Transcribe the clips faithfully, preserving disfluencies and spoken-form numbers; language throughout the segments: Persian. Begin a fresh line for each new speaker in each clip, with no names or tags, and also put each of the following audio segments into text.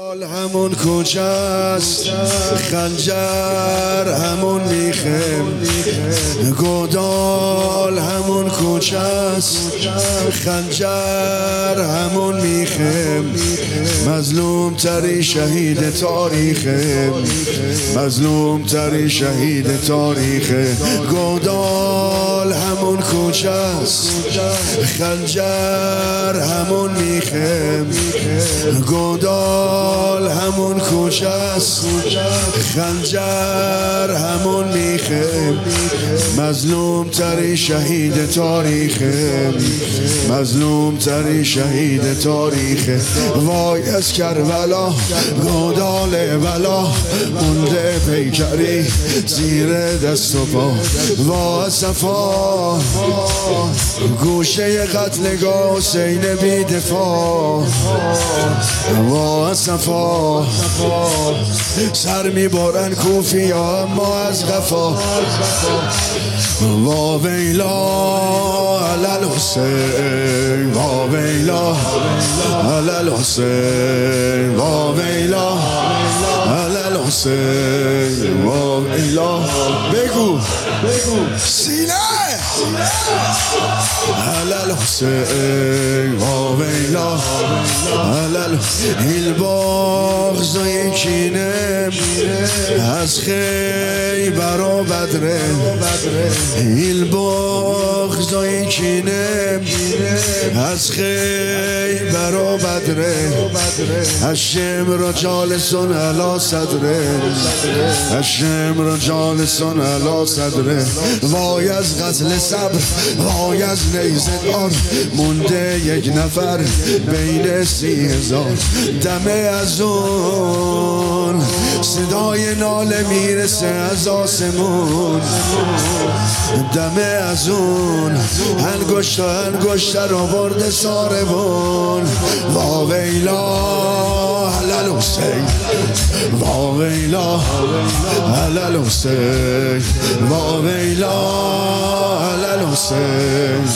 همون کوچست، خنجر همون میخه، گودال همون کوچست، خنجر همون میخه، مظلوم تری شهید تاریخه، مظلوم تری شهید تاریخه. گودال همون کوچست، خنجر همون میخه، گودال همون کوچست، خنجر همون میخه، مظلوم تری شهید تاریخه، مظلوم تری شهید تاریخه. وای از کربلا گودال بلا، مونده پیکری زیر دست و پا. وای صفا گوشه قتلگاه حسین بی دفاع. وای صفا سر میبارن کوفی ها اما از غفا. وا ویلا علل حسین، وا ویلا علل حسین، وا ویلا علل حسین، وا ویلا. بگو سینه علل حسین، وا ویلا علل. این بغضای کینه از خیبر و بدره، این بغضای کینه از خیبر و بدره، هشم رجالسون علی صدره، هشم رجالسون علی صدره. وای از غزل صبر، وای از نیزه دار، مونده یک نفر بین سی هزار. دمه از اون صدای ناله میرسه از آسمون، دمه از اون انگشت انگشت رو برده ساربون. وا ویلا علل حسین، وا ویلا علل حسین، وا ویلا علل حسین،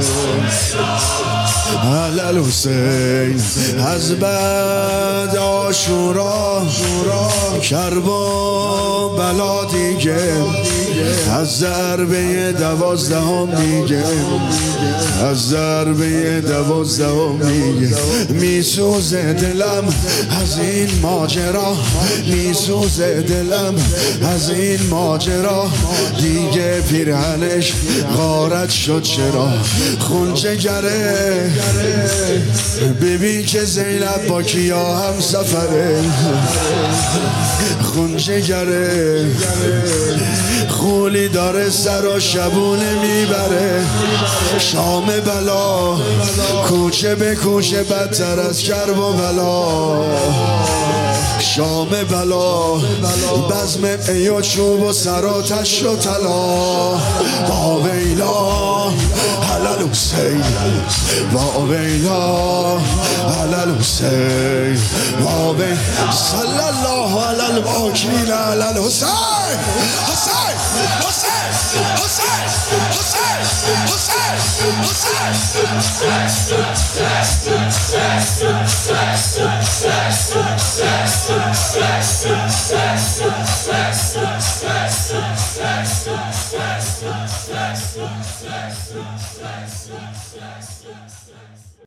علل حسین. از بعد عاشورا کرب و بلا دیگه، از ضربه دوازدهم دیگه، از ضربه دوازدهم دیگه. میسوزه دلم از این ماجرا، میسوزه دلم از این ماجرا. دیگه پیرهنش غارت شد چرا، خون جگره. ببین که زینب با کیا هم سفره، خون جگره. خولی داره سر و شبونه میبره، شام بلا کوچه به کوچه بدتر از کرب و بلا. شام بلا بزم ای و چوب و سراتش و طلا. وا ویلا علل حسین، وا ویلا علل حسین، وا ویلا. صلی الله علی الواکیل علل حسین، حسین حسین حسین حسین حسین.